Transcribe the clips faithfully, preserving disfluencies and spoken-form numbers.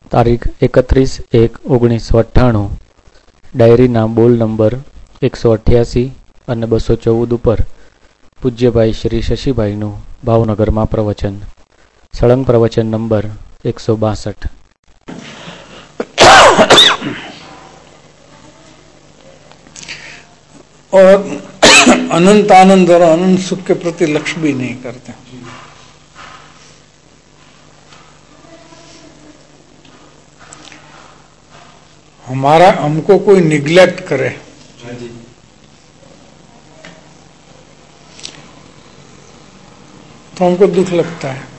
તારીખ એકત્રીસ એક ઓગણીસો અઠ્ઠાણું ડાયરીના બોલ નંબર એકસો અઠ્યાસી અને બસો ચૌદ ઉપર પૂજ્યભાઈ શ્રી શશીભાઈનું ભાવનગરમાં પ્રવચન. સળંગ પ્રવચન નંબર એકસો બાસઠ. और अनंत आनंद और अनंत सुख के प्रति लक्ष्य भी नहीं करते. हमारा हमको कोई निग्लेक्ट करे तो हमको दुख लगता है.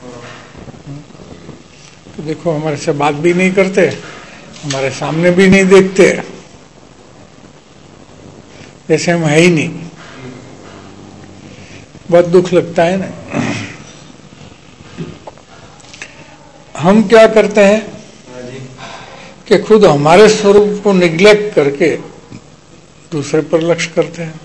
तो देखो हमारे से बात भी नहीं करते, हमारे सामने भी नहीं देखते, जैसे हम है ही नहीं. बहुत दुख लगता है ना. हम क्या करते हैं कि खुद हमारे स्वरूप को निग्लेक्ट करके दूसरे पर लक्ष्य करते हैं.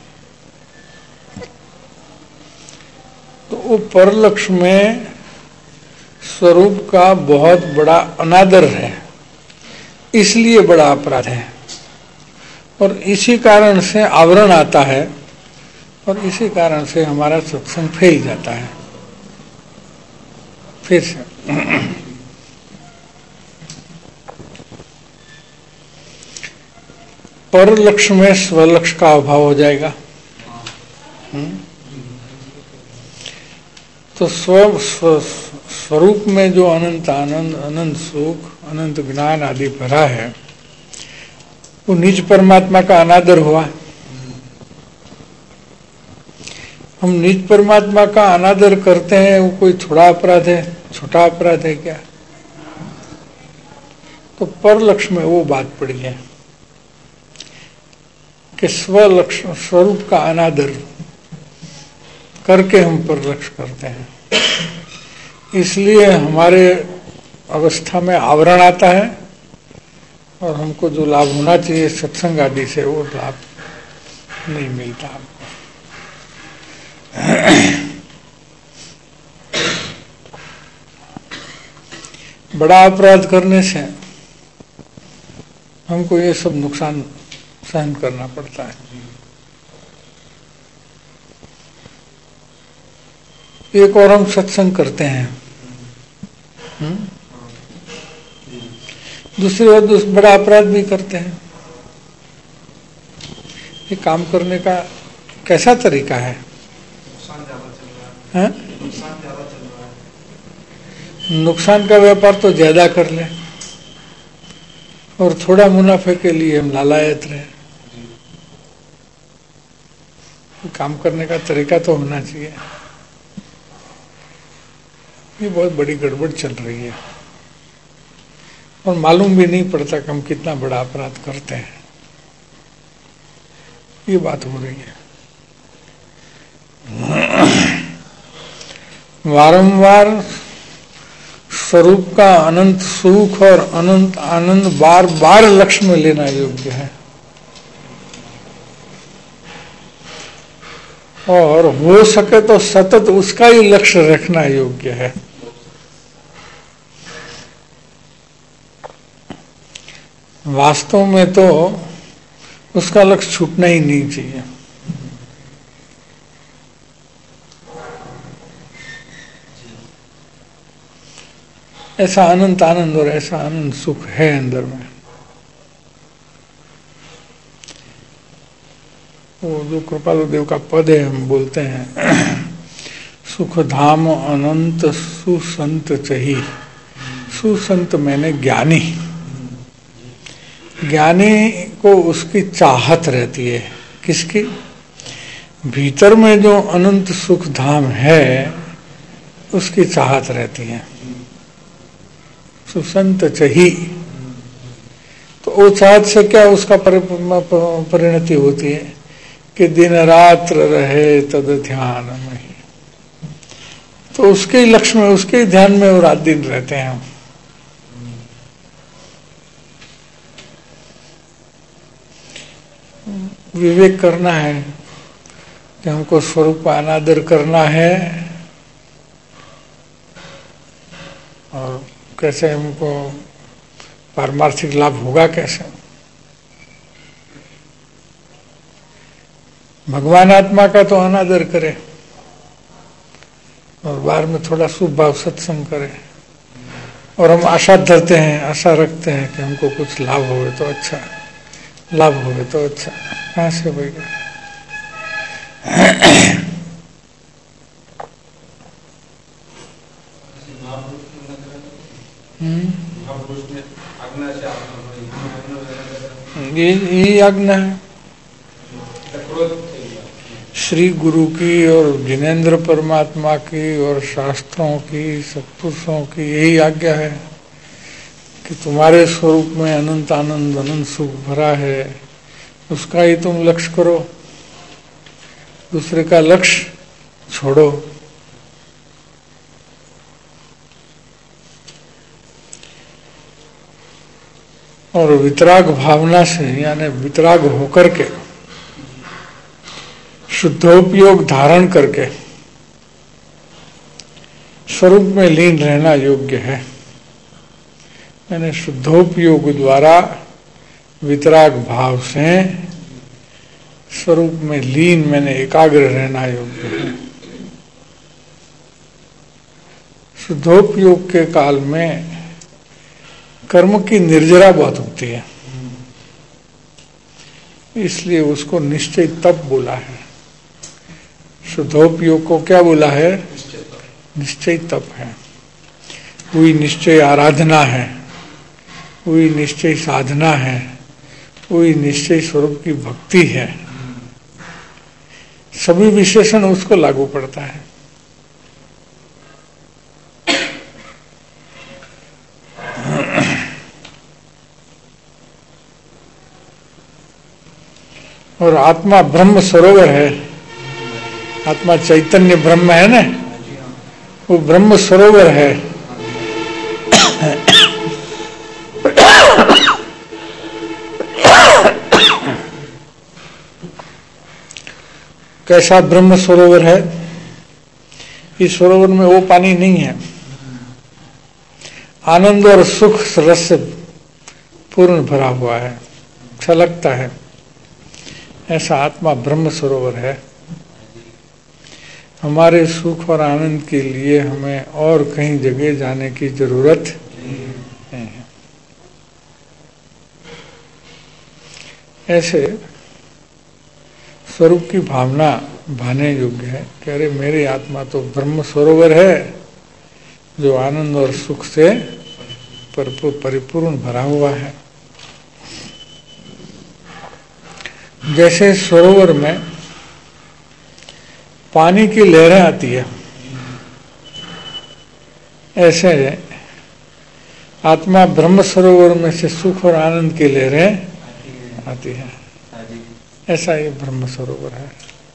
तो वो पर लक्ष्य में स्वरूप का बहुत बड़ा अनादर है, इसलिए बड़ा अपराध है. और इसी कारण से आवरण आता है और इसी कारण से हमारा सत्संग फैल जाता है. फिर से पर लक्ष्य में स्वलक्ष्य का अभाव हो जाएगा. तो स्व, स्व स्वरूप में जो अनंत आनंद, अनंत सुख, अनंत ज्ञान आदि भरा है, वो निज परमात्मा का अनादर हुआ. हम निज परमात्मा का अनादर करते हैं, वो कोई थोड़ा अपराध है, छोटा अपराध है क्या? तो पर लक्ष्य में वो बात पड़ी है कि स्वलक्ष्य स्वरूप का अनादर करके हम पर लक्ष्य करते हैं. इसलिए हमारे अवस्था में आवरण आता है और हमको जो लाभ होना चाहिए सत्संग आदि से वो लाभ नहीं मिलता हमको. बड़ा अपराध करने से हमको ये सब नुकसान सहन करना पड़ता है. एक और हम सत्संग करते हैं, हुँ? दूसरी ओर दूसरा बड़ा अपराध भी करते हैं. ये काम करने का कैसा तरीका है? नुकसान ज्यादा चल रहा है. नुकसान ज्यादा चल रहा है. नुकसान का व्यापार तो ज्यादा कर ले और थोड़ा मुनाफे के लिए हम लालायत रहे. काम करने का तरीका तो होना चाहिए. ये बहुत बड़ी गड़बड़ चल रही है और मालूम भी नहीं पड़ता कि हम कितना बड़ा अपराध करते हैं. ये बात हो रही है. वारंवार स्वरूप का अनंत सुख और अनंत आनंद बार बार लक्ष्य में लेना योग्य है और हो सके तो सतत उसका ही लक्ष्य रखना योग्य है. वास्तव में तो उसका लक्ष्य छूटना ही नहीं चाहिए. ऐसा अनंत आनंद और ऐसा अनंत सुख है अंदर में. वो जो कृपालु देव का पद है, हम बोलते हैं सुख धाम अनंत सुसंत चही. सुसंत मैंने ज्ञानी. ज्ञानी को उसकी चाहत रहती है. किसकी? भीतर में जो अनंत सुख धाम है उसकी चाहत रहती है. सुसंत चही. तो वो चाहत से क्या उसका परिणति होती है कि दिन रात्र रहे तद ध्यान में. तो उसके लक्ष्य में, उसके ध्यान में वो रात दिन रहते हैं. विवेक करना है कि हमको स्वरूप का अनादर करना है और कैसे हमको पारमार्थिक लाभ होगा कैसे? भगवान आत्मा का तो अनादर करे और बाहर में थोड़ा शुभ भाव सत्संग करे, और हम आशा धरते हैं, आशा रखते हैं कि हमको कुछ लाभ होवे तो अच्छा, लाभ होवे तो अच्छा। कहाँ से होगा? ये यही आज्ञा है श्री गुरु की और जिनेन्द्र परमात्मा की और शास्त्रों की, सत्पुरुषों की यही आज्ञा है कि तुम्हारे स्वरूप में अनंत आनंद, अनंत सुख भरा है, उसका ही तुम लक्ष्य करो, दूसरे का लक्ष्य छोड़ो। और वितराग भावना से, यानी वितराग होकर के, शुद्धोपयोग धारण करके स्वरूप में लीन रहना योग्य है। मैंने शुद्धोपयोग द्वारा वितराग भाव से स्वरूप में लीन, मैंने एकाग्र रहना योग्य है। शुद्धोपयोग के काल में कर्म की निर्जरा बहुत होती है, इसलिए उसको निश्चय तप बोला है। शुद्धोपयोग को क्या बोला है? निश्चय तप है। वही निश्चय आराधना है, वही निश्चय साधना है, वही निश्चय स्वरूप की भक्ति है। सभी विशेषण उसको लागू पड़ता है। और आत्मा ब्रह्म सरोवर है, आत्मा चैतन्य ब्रह्म है ना, वो ब्रह्म सरोवर है। कैसा ब्रह्म सरोवर है? इस सरोवर में वो पानी नहीं है, आनंद और सुख रस से पूर्ण भरा हुआ है, छलकता है। ऐसा आत्मा ब्रह्म सरोवर है। हमारे सुख और आनंद के लिए हमें और कहीं जगह जाने की जरूरत नहीं है। ऐसे स्वरूप की भावना भाने योग्य है कि अरे मेरी आत्मा तो ब्रह्म सरोवर है जो आनंद और सुख से परिपूर्ण भरा हुआ है। जैसे सरोवर में पानी की लहरें आती है, ऐसे आत्मा ब्रह्म सरोवर में से सुख और आनंद की लहरें आती हैं। ऐसा ये ब्रह्म सरोवर है।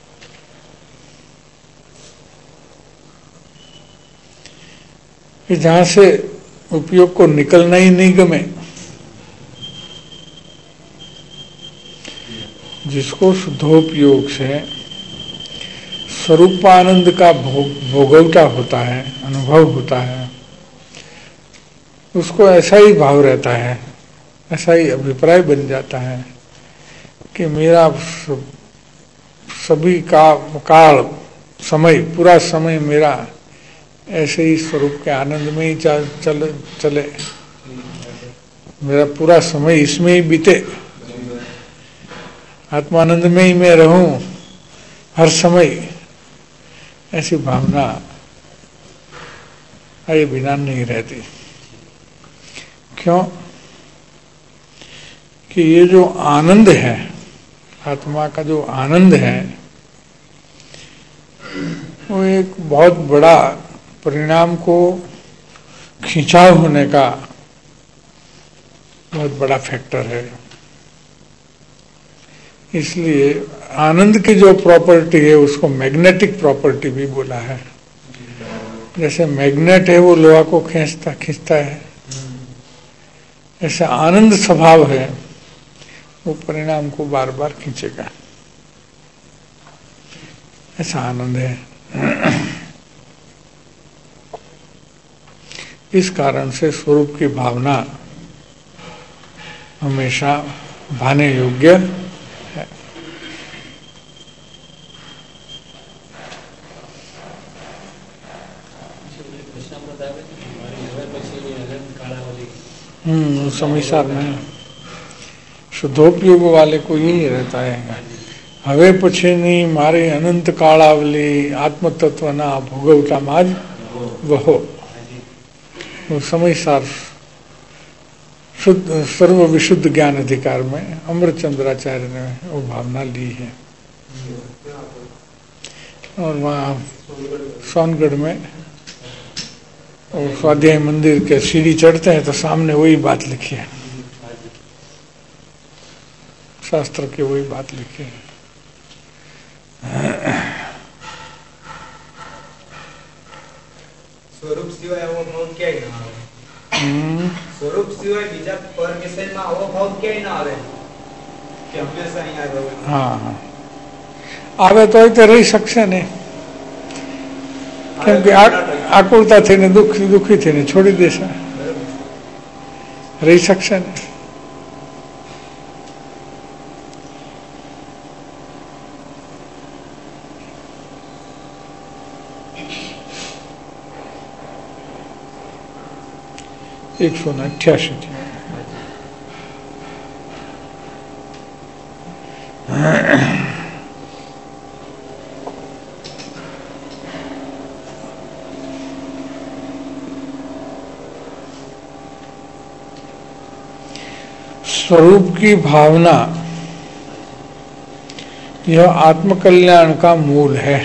कि जहां से उपयोग को निकलना ही नहीं गमे, जिसको शुद्धोपयोग से स्वरूपानंद का भोग भोगवटा होता है, अनुभव होता है, उसको ऐसा ही भाव रहता है, ऐसा ही अभिप्राय बन जाता है कि मेरा सभी का काल समय, पूरा समय मेरा ऐसे ही स्वरूप के आनंद में ही चल, चल, चले, मेरा पूरा समय इसमें ही बीते, आत्मानंद में ही मैं रहूं हर समय। ऐसी भावना आए बिना नहीं रहती। क्यों? कि ये जो आनंद है, आत्मा का जो आनंद है, वो एक बहुत बड़ा परिणाम को खिंचाव होने का बहुत बड़ा फैक्टर है। इसलिए आनंद की जो प्रॉपर्टी है उसको मैग्नेटिक प्रॉपर्टी भी बोला है। जैसे मैग्नेट है वो लोहा को खींचता खींचता है, ऐसे आनंद स्वभाव है, वो परिणाम को बार बार खींचेगा। ऐसा आनंद है। इस कारण से स्वरूप की भावना हमेशा भाने योग्य है। हम्म समीसार में शुद्धोपयोग वाले को यही रहता है, हवे पछीनी मारी अनंत कालावली आत्म तत्व ना भोगवता माज वहो। वो समीसार शुद्ध सर्व विशुद्ध ज्ञान अधिकार में अमृतचंद्राचार्य ने वो भावना ली है। और वहाँ सोनगढ़ में और स्वाध्याय मंदिर के सीढ़ी चढ़ते हैं तो सामने वही बात लिखी है, शास्त्र की वही बात लिखी है। स्वरूप सिवाय આવો ભાવ ક્યાંય ના આવે। સ્વરૂપ સિવાય બીજા પર વિષયમાં આવો ભાવ ક્યાંય ના આવે કે હંમેશા અહીં આવે। હા હા આવે તો એ તો રહી શકશે ને, કેમ કે આકુળતા થઈને દુઃખી દુઃખી થઈને છોડી દેશે, રહી શકશે ને। एक सौ अठासी थी। स्वरूप की भावना यह आत्मकल्याण का मूल है।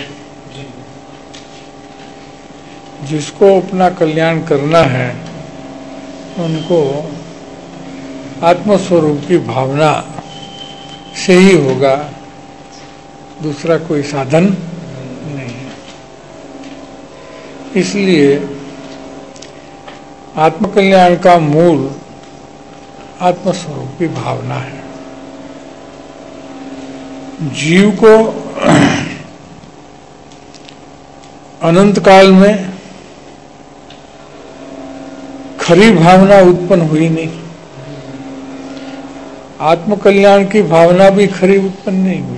जिसको अपना कल्याण करना है उनको आत्मस्वरूप की भावना से ही होगा, दूसरा कोई साधन नहीं है। इसलिए आत्मकल्याण का मूल आत्मस्वरूप की भावना है। जीव को अनंत काल में खरी भावना उत्पन्न हुई नहीं, आत्मकल्याण की भावना भी खरी उत्पन्न नहीं हुई।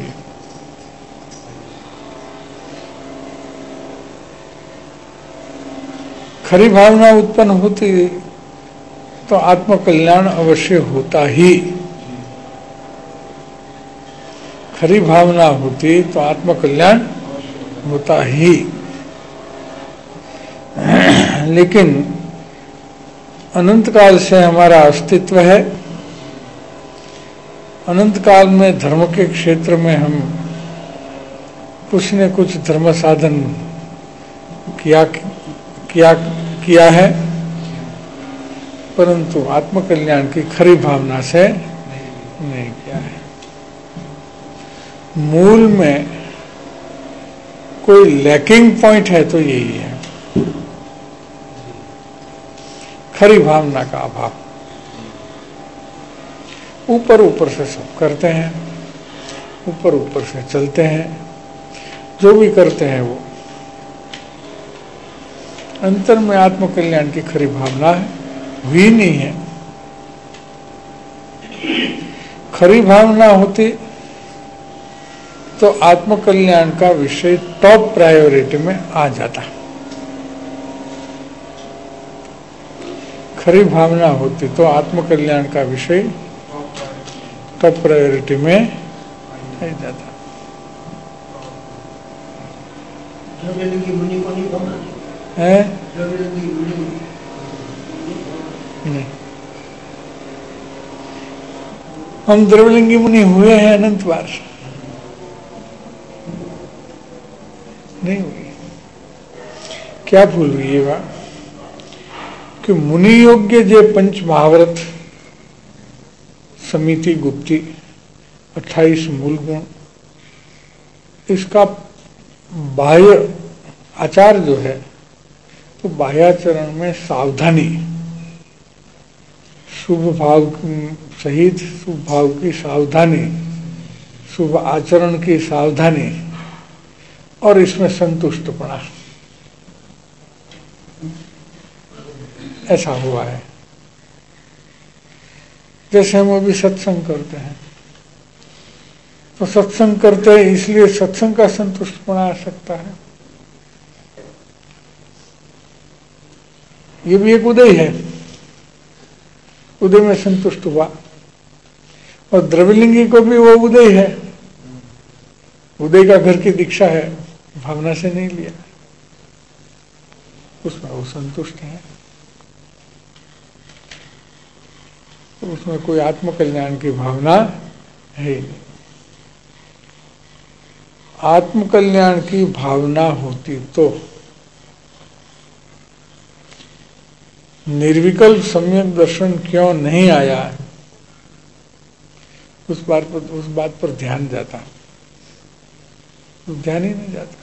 खरी भावना उत्पन्न होती तो आत्मकल्याण अवश्य होता ही, खरी भावना होती तो आत्मकल्याण होता ही। लेकिन अनंत काल से हमारा अस्तित्व है, अनंत काल में धर्म के क्षेत्र में हम कुछ न कुछ धर्म साधन किया किया किया है, परंतु आत्मकल्याण की खरी भावना से नहीं किया है। मूल में कोई लैकिंग पॉइंट है तो यही है, खरी भावना का अभाव। ऊपर ऊपर से सब करते हैं, ऊपर ऊपर से चलते हैं, जो भी करते हैं वो अंतर में आत्मकल्याण की खरी भावना हुई नहीं है। खरी भावना होती तो आत्मकल्याण का विषय टॉप प्रायोरिटी में आ जाता। खरी भावना होती तो आत्मकल्याण का विषय टॉप प्रायोरिटी में आ जाता। है नहीं, हम द्रव्यलिंगी मुनि हुए हैं अनंत बार, नहीं हुई। क्या भूल हुई ये बात कि मुनि योग्य जे पंच महाव्रत समिति गुप्ती अट्ठाईस मूल गुण, इसका बाह्य आचार जो है तो बाह्याचरण में सावधानी, शुभ भाव सहित शुभ भाव की सावधानी, शुभ आचरण की सावधानी और इसमें संतुष्टपना, ऐसा हुआ है। जैसे हम अभी सत्संग करते हैं, तो सत्संग करते हैं इसलिए सत्संग का संतुष्टपना आ सकता है। ये भी एक उदय है, उदय में संतुष्ट हुआ। और द्रविलिंगी को भी वो उदय है, उदय का घर की दीक्षा है, भावना से नहीं लिया, उसमें वो संतुष्ट है। तो उसमें कोई आत्मकल्याण की भावना है ही नहीं। आत्मकल्याण की भावना होती तो निर्विकल्प सम्यक दर्शन क्यों नहीं आया, उस बात पर उस बात पर ध्यान जाता, ध्यान ही नहीं जाता।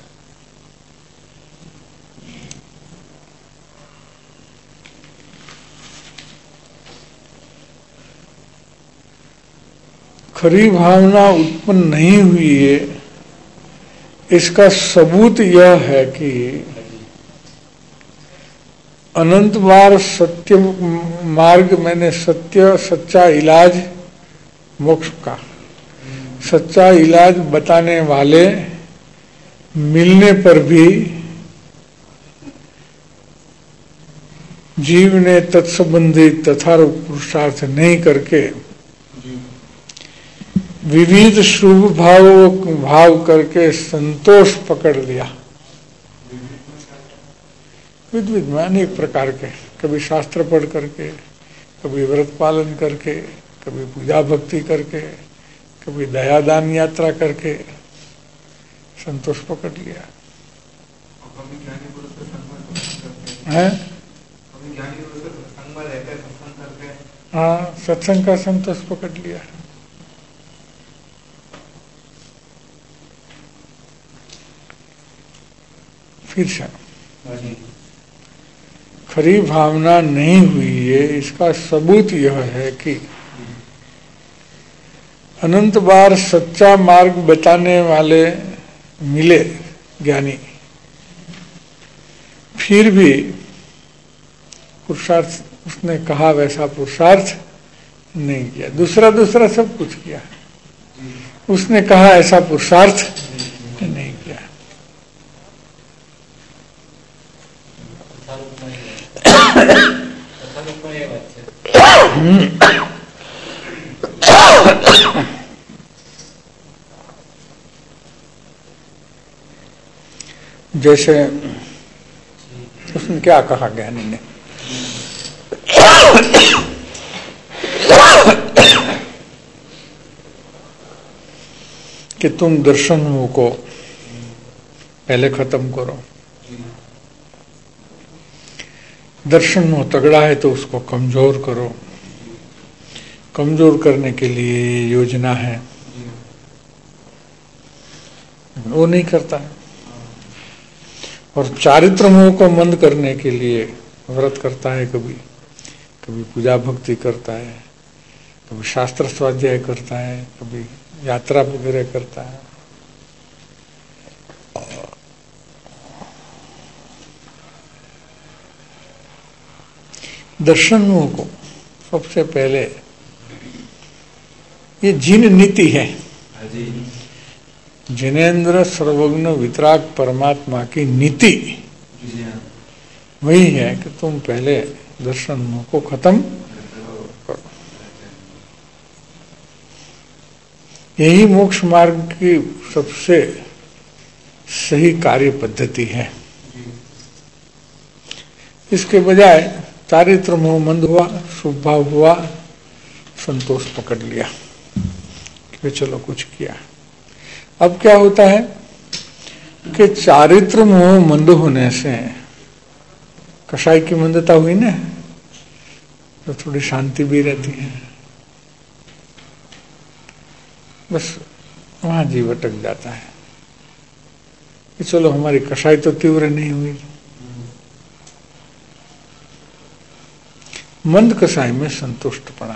खरी भावना उत्पन्न नहीं हुई है, इसका सबूत यह है कि अनंत बार सत्य मार्ग, मैंने सत्य सच्चा इलाज मोक्ष का सच्चा इलाज बताने वाले मिलने पर भी जीव ने तत्संबंधी तथारूप पुरुषार्थ नहीं करके विविध शुभ भाव भाव करके संतोष पकड़ लिया। विध विध में अनेक प्रकार के, कभी शास्त्र पढ़ करके, कभी व्रत पालन करके, कभी पूजा भक्ति करके, कभी दया दान यात्रा करके संतोष पकड़ लिया है। हाँ, सत्संग का संतोष पकड़ लिया। फिर से खरी भावना नहीं हुई है, इसका सबूत यह है कि अनंत बार सच्चा मार्ग बताने वाले मिले ज्ञानी, फिर भी पुरुषार्थ उसने कहा वैसा पुरुषार्थ नहीं किया। दूसरा दूसरा सब कुछ किया, उसने कहा ऐसा पुरुषार्थ नहीं किया। जैसे उसने क्या कहा ज्ञानी ने, कि तुम दर्शनों को पहले खत्म करो, दर्शन मोह तगड़ा है तो उसको कमजोर करो, कमजोर करने के लिए योजना है, वो नहीं करता है। और चारित्र मोह को मंद करने के लिए व्रत करता है, कभी कभी पूजा भक्ति करता है, कभी शास्त्र स्वाध्याय करता है, कभी यात्रा वगैरह करता है। दर्शन मोह को सबसे पहले, ये जिन नीति है, जिनेन्द्र सर्वज्ञ वितराग परमात्मा की नीति वही है कि तुम पहले दर्शन मोह को खत्म करो। यही मोक्ष मार्ग की सबसे सही कार्य पद्धति है। इसके बजाय चारित्र मोह मंद हुआ, शुभ भाव हुआ, संतोष पकड़ लिया कि चलो कुछ किया। अब क्या होता है कि चारित्र मोह मंद होने से कषाय की मंदता हुई ना, तो थोड़ी शांति भी रहती है, बस वहां जीव अटक जाता है कि चलो हमारी कषाय तो तीव्र नहीं हुई। मंद कषाय में संतुष्ट पड़ा।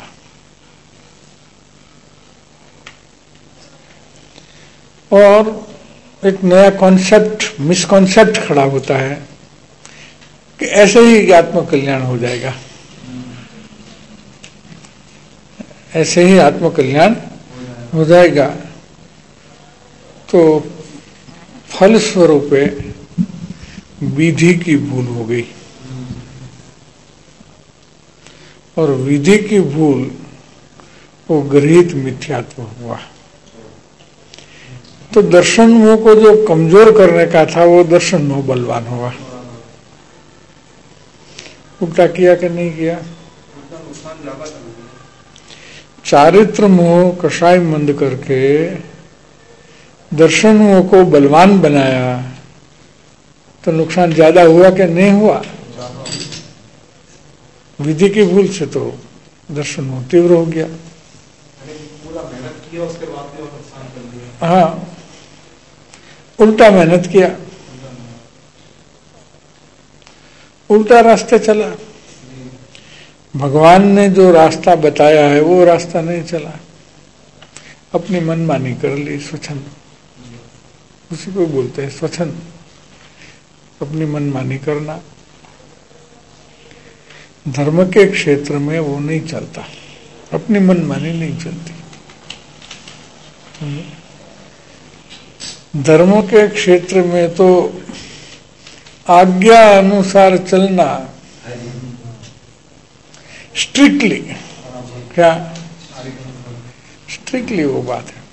और एक नया कॉन्सेप्ट, मिसकॉन्सेप्ट खड़ा होता है कि ऐसे ही आत्म कल्याण हो जाएगा, ऐसे ही आत्मकल्याण हो जाएगा। तो फल स्वरूप विधि की भूल हो गई, और विधि की भूल वो गृहीत मिथ्यात्व हुआ। तो दर्शन मोह को जो कमजोर करने का था वो दर्शन मोह बलवान हुआ। उल्टा किया कि नहीं किया? चारित्र मोह कषाय मंद करके दर्शन मोह को बलवान बनाया, तो नुकसान ज्यादा हुआ कि नहीं हुआ? विधि की भूल से तो दर्शन मोह तीव्र हो गया। पूरा मेहनत किया उसके बाद भी और नुकसान कर दिया। हाँ, उल्टा मेहनत किया, उल्टा रास्ते चला। भगवान ने जो रास्ता बताया है वो रास्ता नहीं चला, अपनी मनमानी कर ली, स्वच्छंद, उसी को बोलते हैं स्वच्छंद, अपनी मनमानी करना। धर्म के क्षेत्र में वो नहीं चलता, अपनी मनमानी नहीं चलती। धर्म के क्षेत्र में तो आज्ञा अनुसार चलना, स्ट्रिक्टली, क्या स्ट्रिक्टली वो बात है।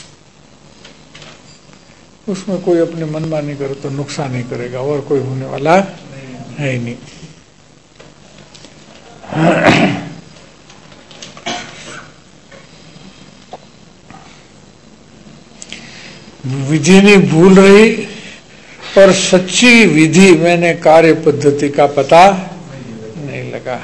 उसमें कोई अपनी मनमानी करे तो नुकसान ही करेगा, और कोई होने वाला है ही नहीं। विधि नहीं भूल रही, पर सच्ची विधि मैंने कार्य पद्धति का पता नहीं लगा।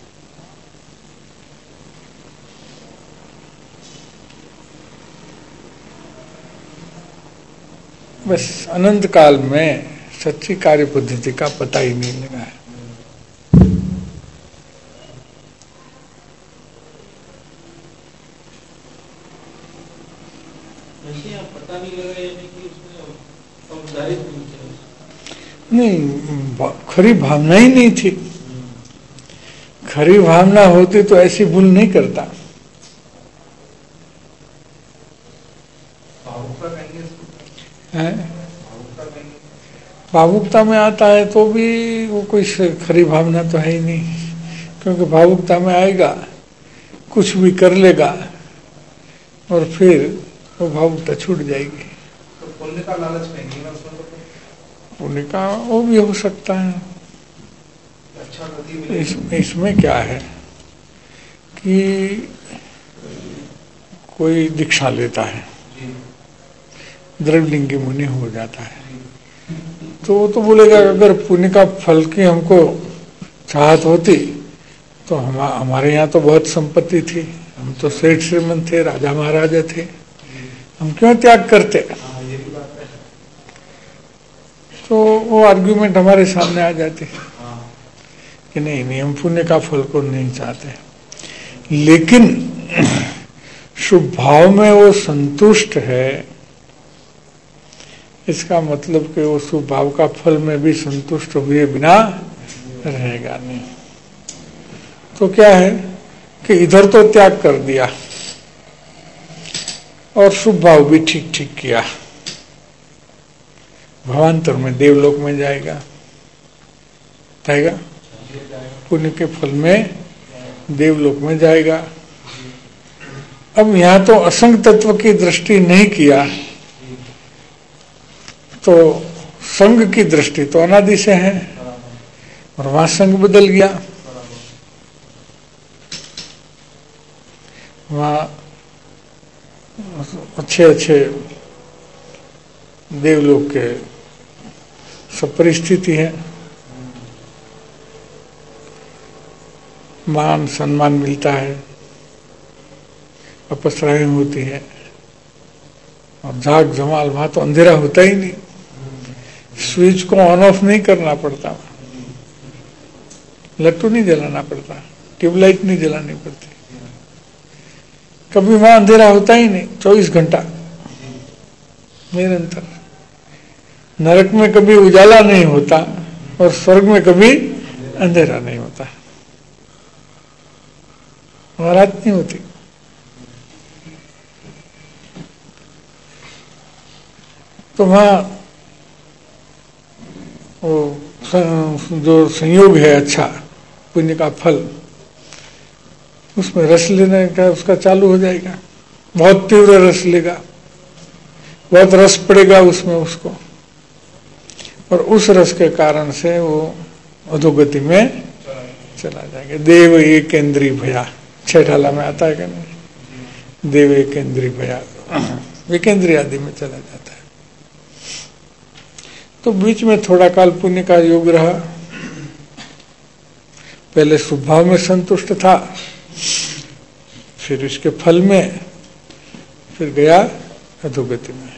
बस अनंत काल में सच्ची कार्य पद्धति का पता ही नहीं लगा है। पता नहीं लगा, यानी कि उसमें नहीं, खरी भावना ही नहीं थी। खरी भावना होती तो ऐसी भूल नहीं करता। है भावुकता में आता है तो भी वो कोई खरी भावना तो है ही नहीं, क्योंकि भावुकता में आएगा कुछ भी कर लेगा और फिर वो भावुकता छूट जाएगी। तो पुण्य का लालच नहीं है उसमें, तो पुण्य का वो भी हो सकता है। अच्छा गति इस, इसमें क्या है कि कोई दीक्षा लेता है, द्रविलिंगी मुनि हो जाता है, तो वो तो बोलेगा अगर पुण्य का फल की हमको चाहत होती तो हम हमारे यहाँ तो बहुत संपत्ति थी, हम तो सेठ श्रीमंत थे, राजा महाराजा थे, हम क्यों त्याग करते? तो वो आर्ग्यूमेंट हमारे सामने आ जाते कि नहीं नहीं, हम पुण्य का फल को नहीं चाहते। लेकिन शुभ भाव में वो संतुष्ट है, इसका मतलब कि वो शुभ भाव का फल में भी संतुष्ट हुए बिना रहेगा नहीं। तो क्या है कि इधर तो त्याग कर दिया और शुभ भाव भी ठीक ठीक किया, भवांतर में देवलोक में जाएगा, जाएगा पुण्य के फल में देवलोक में जाएगा। अब यहाँ तो असंग तत्व की दृष्टि नहीं किया, तो संग की दृष्टि तो अनादि से है, और वहां संग बदल गया। वहां अच्छे अच्छे देवलोक के सब परिस्थिति है, मान सम्मान मिलता है, अपसराएं होती है, और जाग जमाल वहां तो अंधेरा होता ही नहीं, स्विच को ऑन ऑफ नहीं करना पड़ता, लट्टू नहीं जलाना पड़ता, ट्यूबलाइट नहीं जलानी पड़ती, कभी वहां अंधेरा होता ही नहीं, चौबीस घंटा निरंतर। नरक में कभी उजाला नहीं होता और स्वर्ग में कभी अंधेरा नहीं होता, रात नहीं होती। तो वहाँ वो जो संयोग है अच्छा पुण्य का फल, उसमें रस लेने का उसका चालू हो जाएगा, बहुत तीव्र रस लेगा, बहुत रस पड़ेगा उसमें उसको, और उस रस के कारण से वो अधोगति में चला जाएगा। देव एक इंद्रिय भया, छठाला में आता है कि नहीं, देव एक इंद्रिय भया, एक इंद्रिय आदि में चला जाता है। तो बीच में थोड़ा काल पुण्य का योग रहा, पहले स्वभाव में संतुष्ट था, फिर इसके फल में, फिर गया अधोगति में।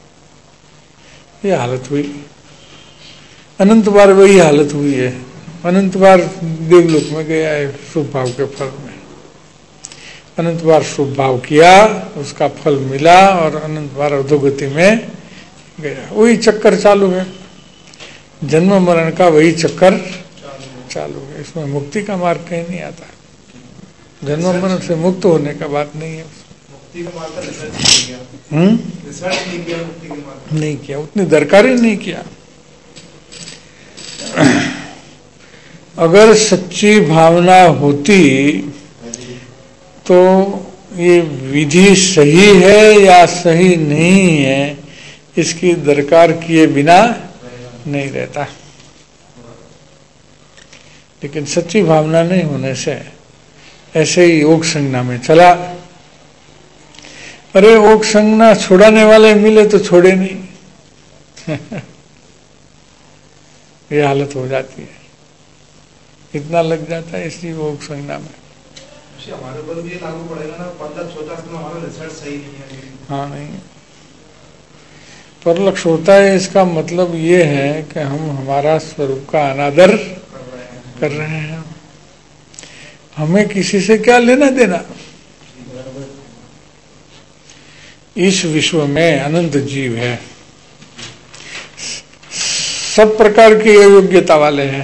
यह हालत हुई, अनंत बार वही हालत हुई है, अनंत बार देवलोक में गया है शुभ भाव के फल में, अनंत बार शुभ भाव किया, उसका फल मिला, और अनंत बार अधोगति में गया। वही चक्कर चालू है, जन्म मरण का वही चक्कर चालू है। इसमें मुक्ति का मार्ग कहीं नहीं आता, जन्म मरण से मुक्त होने का बात नहीं है। मुक्ति का मार्ग का रिसर्च नहीं किया, हम्म रिसर्च नहीं किया, मुक्ति के मार्ग नहीं किया, उतनी दरकार ही नहीं किया। अगर सच्ची भावना होती तो ये विधि सही है या सही नहीं है, इसकी दरकार किए बिना नहीं रहता। लेकिन सच्ची भावना नहीं होने से ऐसे ही योग संज्ञा में चला। अरे योग संज्ञा छुड़ाने वाले मिले तो छोड़े नहीं ये हालत हो जाती है, इतना लग जाता है इसलिए योग संज्ञा में। हमारे ऊपर भी लागू पड़ेगा ना, पंद्रह छोटा हमारा रिसर्च सही नहीं है। हाँ नहीं, परलक्ष होता है, इसका मतलब ये है कि हम हमारा स्वरूप का अनादर कर रहे हैं। हमें किसी से क्या लेना देना, इस विश्व में अनंत जीव है, सब प्रकार की योग्यता वाले हैं।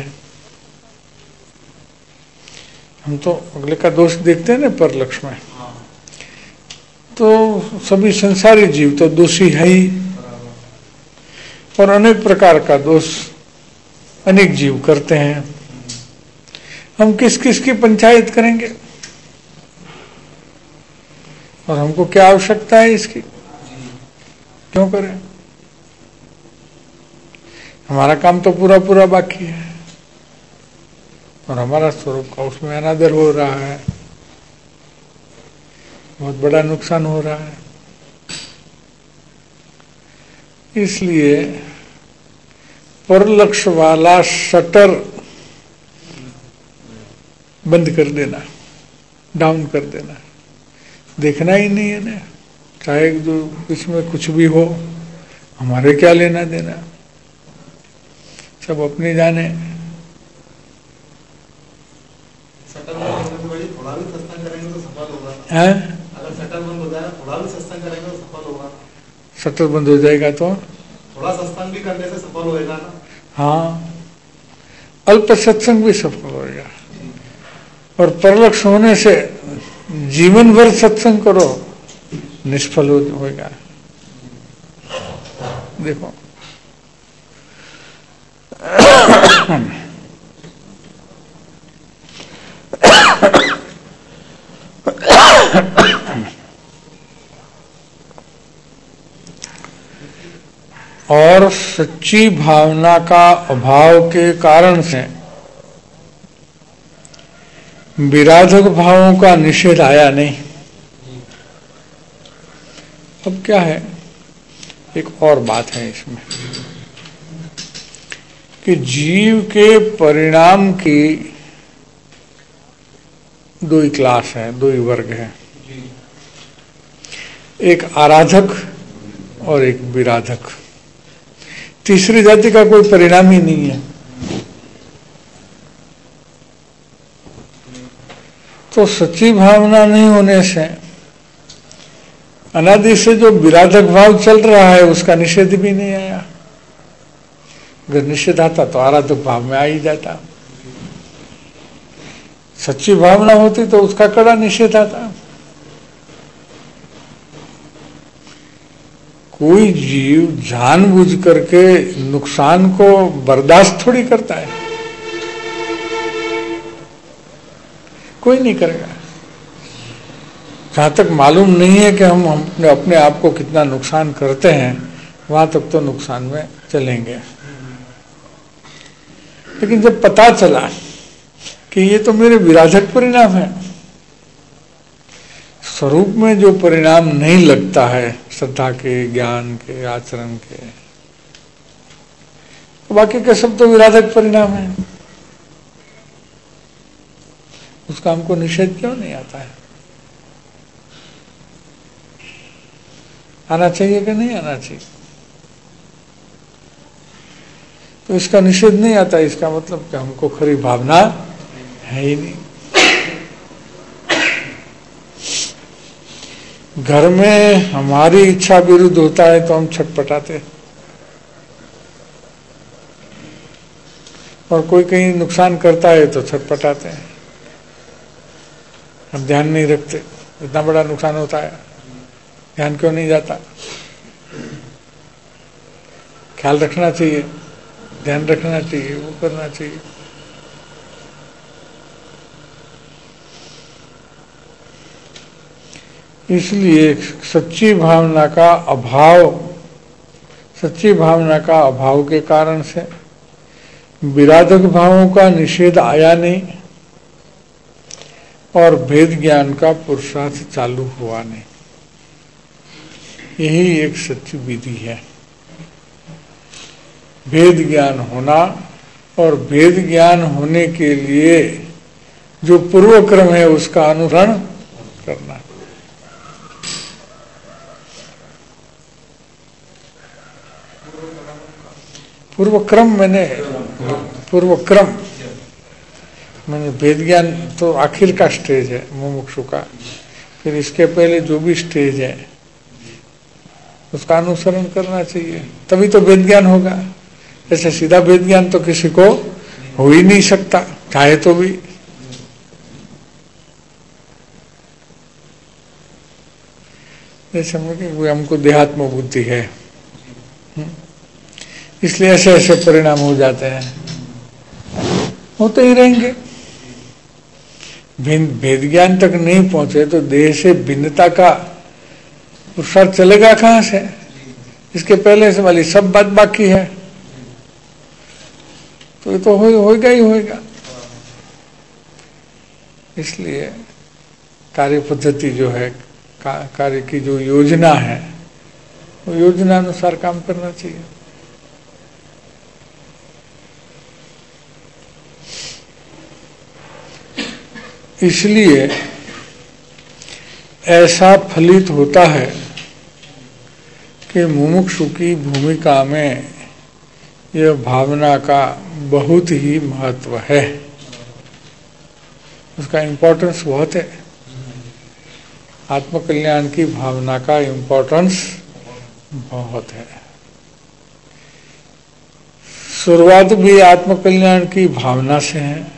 हम तो अगले का दोष देखते हैं ना परलक्ष में, तो सभी संसारी जीव तो दोषी है ही, और अनेक प्रकार का दोष अनेक जीव करते हैं। हम किस किस की पंचायत करेंगे, और हमको क्या आवश्यकता है इसकी, क्यों करें? हमारा काम तो पूरा पूरा बाकी है, और हमारा स्वरूप का उसमें अनादर हो रहा है, बहुत बड़ा नुकसान हो रहा है। इसलिए परलक्ष वाला शटर बंद कर देना, डाउन कर देना, देखना ही नहीं है ना, चाहे जो इसमें कुछ भी हो, हमारे क्या लेना देना, सब अपने जाने। थोड़ा भी सत्संग करेंगे तो सफल होगा। है? अगर शटर बंद हो जाए, थोड़ा भी सत्संग करेंगे तो सफल होगा। शटर बंद हो जाएगा तो थोड़ा सत्संग भी करने से सफल होएगा ना। हाँ, अल्प सत्संग भी सफल होएगा, और परलक्ष होने से जीवन भर सत्संग करो निष्फल होएगा। देखो और सच्ची भावना का अभाव के कारण से विराधक भावों का निषेध आया नहीं। अब क्या है, एक और बात है इसमें कि जीव के परिणाम की दो ही क्लास है, दो ही वर्ग है, एक आराधक और एक विराधक। तीसरी जाति का कोई परिणाम ही नहीं है। तो सच्ची भावना नहीं होने से अनादि से जो विराधक भाव चल रहा है उसका निषेध भी नहीं आया। अगर निषेध आता तो आराधक भाव में आ ही जाता, सच्ची भावना होती तो उसका कड़ा निषेध आता। कोई जीव जानबूझ करके नुकसान को बर्दाश्त थोड़ी करता है, कोई नहीं करेगा। जहां तक मालूम नहीं है कि हम अपने अपने आप को कितना नुकसान करते हैं, वहां तक तो नुकसान में चलेंगे। लेकिन जब पता चला कि ये तो मेरे विराजक परिणाम है, स्वरूप में जो परिणाम नहीं लगता है श्रद्धा के, ज्ञान के, आचरण के, तो बाकी के सब तो विराजक परिणाम है, उसका हमको निषेध क्यों नहीं आता है? आना चाहिए कि नहीं आना चाहिए? तो इसका निषेध नहीं आता, इसका मतलब कि हमको खरी भावना है ही नहीं। घर में हमारी इच्छा विरुद्ध होता है तो हम छटपटाते, और कोई कहीं नुकसान करता है तो छटपटाते हैं, हम ध्यान नहीं रखते। इतना बड़ा नुकसान होता है, ध्यान क्यों नहीं जाता? ख्याल रखना चाहिए, ध्यान रखना चाहिए, वो करना चाहिए। इसलिए सच्ची भावना का अभाव, सच्ची भावना का अभाव के कारण से विराधक भावों का निषेध आया नहीं, और भेद ज्ञान का पुरुषार्थ चालू हुआ नहीं। यही एक सच्ची विधि है, भेद ज्ञान होना, और भेद ज्ञान होने के लिए जो पूर्व क्रम है उसका अनुसरण करना। पूर्व क्रम मैंने पूर्व क्रम मैंने भेद ज्ञान तो आखिर का स्टेज है मुमुक्षु का, फिर इसके पहले जो भी स्टेज है उसका अनुसरण करना चाहिए, तभी तो भेद ज्ञान होगा। ऐसे सीधा भेद ज्ञान तो किसी को हो ही नहीं सकता, चाहे तो भी। जैसे हमको देहात्म बुद्धि है, इसलिए ऐसे ऐसे परिणाम हो जाते हैं, होते ही रहेंगे। भेद ज्ञान तक नहीं पहुंचे तो देह से भिन्नता का पुरुषार्थ चलेगा कहां से? इसके पहले से वाली सब बात बाकी है, तो ये तो हो, होगा ही होगा। इसलिए कार्य पद्धति जो है, का, कार्य की जो योजना है, वो योजना अनुसार काम करना चाहिए। इसलिए ऐसा फलित होता है कि मुमुक्षु की भूमिका में यह भावना का बहुत ही महत्व है, उसका इम्पोर्टेंस बहुत है। आत्मकल्याण की भावना का इम्पोर्टेंस बहुत है। शुरुआत भी आत्मकल्याण की भावना से है,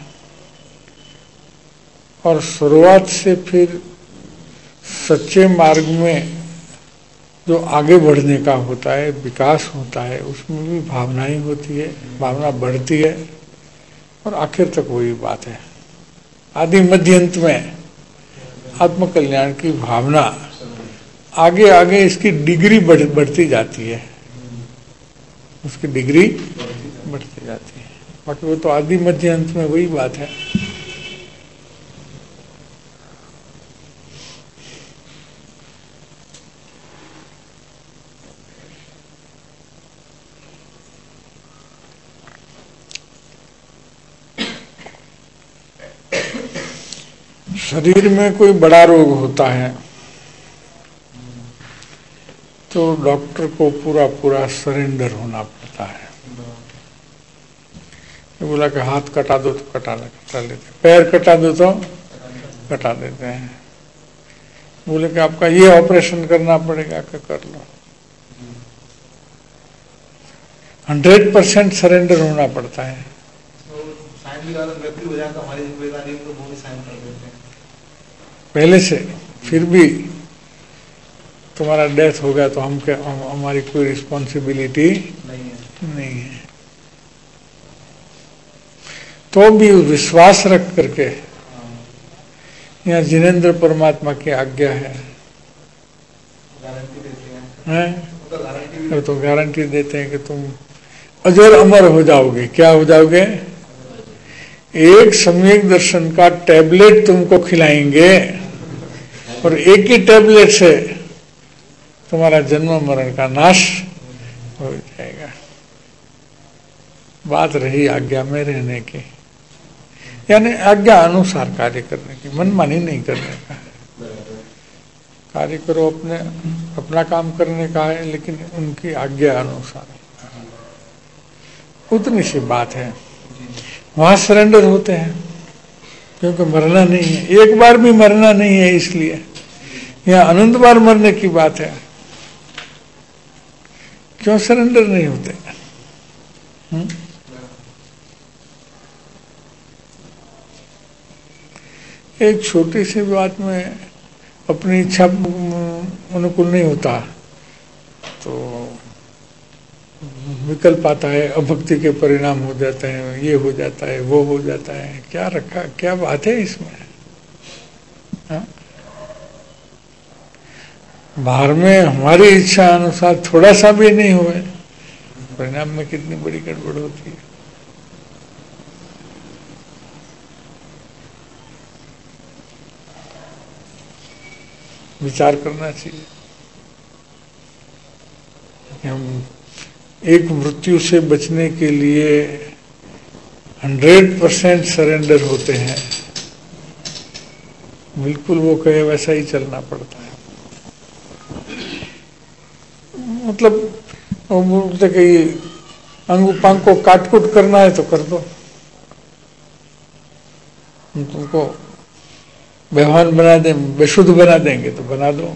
और शुरुआत से फिर सच्चे मार्ग में जो आगे बढ़ने का होता है, विकास होता है, उसमें भी भावना ही होती है, भावना बढ़ती है, और आखिर तक वही बात है। आदि मध्य अंत में आत्मकल्याण की भावना आगे आगे इसकी डिग्री बढ़, बढ़ती जाती है, उसकी डिग्री बढ़ती जाती है। बाकी वो तो आदि मध्य अंत में वही बात है। शरीर में कोई बड़ा रोग होता है तो डॉक्टर को पूरा पूरा सरेंडर होना पड़ता है। बोला कि हाथ कटा दो तो कटा कटा लेते, पैर कटा दो तो कटा देते हैं। बोले कि आपका ये ऑपरेशन करना पड़ेगा, कि कर लो। हंड्रेड परसेंट सरेंडर होना पड़ता है। पहले से फिर भी तुम्हारा डेथ हो गया तो हम क्या, हम, हमारी कोई रिस्पॉन्सिबिलिटी नहीं है। नहीं है। तो भी विश्वास रख करके यहाँ जिनेंद्र परमात्मा की आज्ञा है, गारंटी देते हैं, हैं? वो तो गारंटी भी तो गारंटी देते हैं कि तुम अजर अमर हो जाओगे। क्या हो जाओगे? एक सम्यक दर्शन का टैबलेट तुमको खिलाएंगे और एक ही टैबलेट से तुम्हारा जन्म मरण का नाश हो जाएगा। बात रही आज्ञा में रहने की, यानी आज्ञा अनुसार कार्य करने की, मनमानी नहीं करने का। कार्य करो, अपने अपना काम करने का है, लेकिन उनकी आज्ञा अनुसार। उतनी सी बात है। वहां सरेंडर होते हैं क्योंकि मरना नहीं है, एक बार भी मरना नहीं है, इसलिए यहाँ अनंत बार मरने की बात है। क्यों सरेंडर नहीं होते? हुँ? एक छोटी सी बात में अपनी इच्छा अनुकूल नहीं होता तो विकल्प आता है, अभक्ति के परिणाम हो जाते हैं, ये हो जाता है, वो हो जाता है। क्या रखा, क्या बात है इसमें? हा? बाहर में हमारी इच्छा अनुसार थोड़ा सा भी नहीं हुए, परिणाम में कितनी बड़ी गड़बड़ होती है। विचार करना चाहिए। हम एक मृत्यु से बचने के लिए हंड्रेड परसेंट सरेंडर होते हैं, बिल्कुल वो कहे वैसा ही चलना पड़ता है। मतलब वो बोलते कि अंग उपांग को काट कूट करना है तो कर दो, तुमको बेहान बना दें, बेशुद्ध बना देंगे तो बना दो।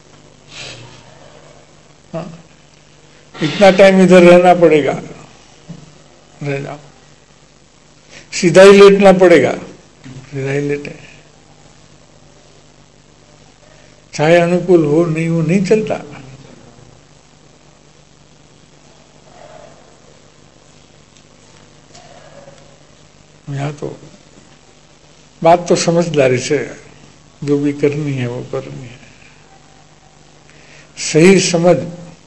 हाँ, इतना टाइम इधर रहना पड़ेगा, रह जाओ। सीधा ही लेटना पड़ेगा, सीधा ही लेटे। चाहे अनुकूल हो नहीं हो, नहीं चलता। यहाँ तो बात तो समझदारी से जो भी करनी है वो करनी है। सही समझ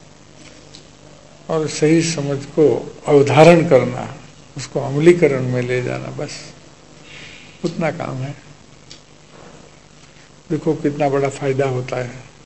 और सही समझ को अवधारण करना, उसको अमलीकरण में ले जाना, बस उतना काम है। देखो कितना बड़ा फायदा होता है।